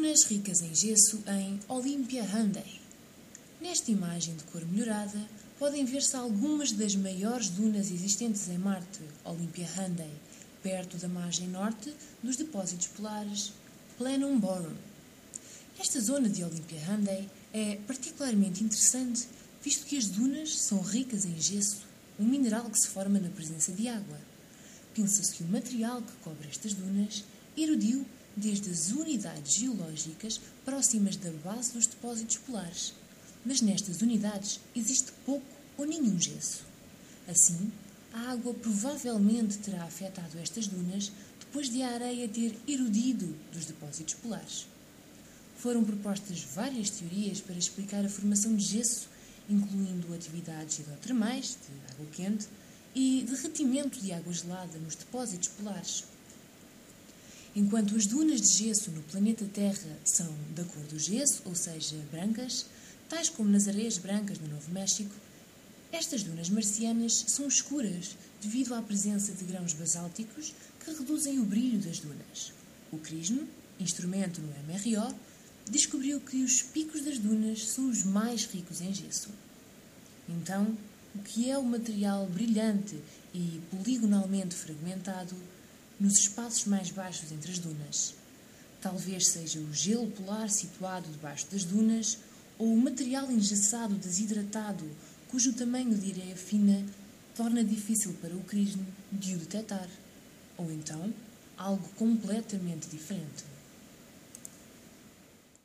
Dunas ricas em gesso em Olympia Hyundai. Nesta imagem de cor melhorada, podem ver-se algumas das maiores dunas existentes em Marte, Olympia Hyundai, perto da margem norte dos depósitos polares Plenum Borum. Esta zona de Olympia Hyundai é particularmente interessante, visto que as dunas são ricas em gesso, um mineral que se forma na presença de água. Pensa-se que o material que cobre estas dunas erodiu desde as unidades geológicas próximas da base dos depósitos polares, mas nestas unidades existe pouco ou nenhum gesso. Assim, a água provavelmente terá afetado estas dunas depois de a areia ter erodido dos depósitos polares. Foram propostas várias teorias para explicar a formação de gesso, incluindo atividades hidrotermais, de água quente, e derretimento de água gelada nos depósitos polares. Enquanto as dunas de gesso no planeta Terra são da cor do gesso, ou seja, brancas, tais como nas areias brancas no Novo México, estas dunas marcianas são escuras devido à presença de grãos basálticos que reduzem o brilho das dunas. O CRISM, instrumento no MRO, descobriu que os picos das dunas são os mais ricos em gesso. Então, o que é o material brilhante e poligonalmente fragmentado nos espaços mais baixos entre as dunas? Talvez seja o gelo polar situado debaixo das dunas ou o material engessado desidratado cujo tamanho de areia fina torna difícil para o CRISM de o detectar. Ou então, algo completamente diferente.